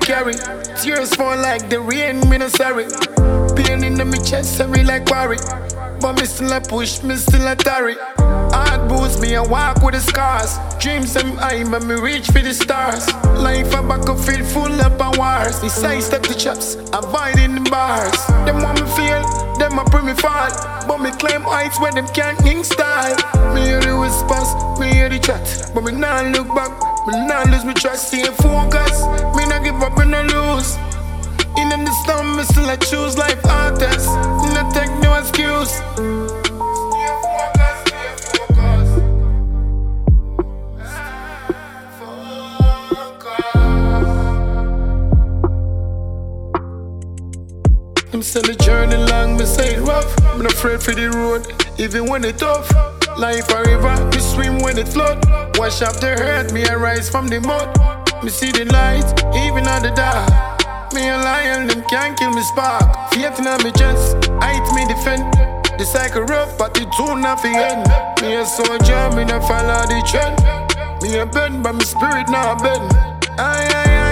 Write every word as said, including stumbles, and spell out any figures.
carry. Tears fall like the rain, me no sorry. Pain in my chest, sorry like worry. But me still a push, me still a tarry. Heart boost me, I walk with the scars. Dreams them high, but me reach for the stars. Life a battlefield full of wars. Me sidestep the traps, avoiding the bars. Them want me feel, them a bring me fall. But me climb heights where them can't king style. Me hear the whispers, me hear the chat. But me not look back, me not lose me trust. Stay focus, me not give up, me not lose. In the storm, me still I choose life artists. No take no excuse. Stay focused, stay focused. Focus. Them say the journey long, me say it rough. I'm not afraid for the road, even when it tough. Life a river, me swim when it flood. Wash up the hurt, me I rise from the mud. Me see the light, even on the dark. Me a lion, them can't kill me spark. Faith in me chest, height me defend. The cycle rough, but it soon not fi end. Me a soldier, me no follow the trend. Me a bend, but me spirit not bend. Aye, aye,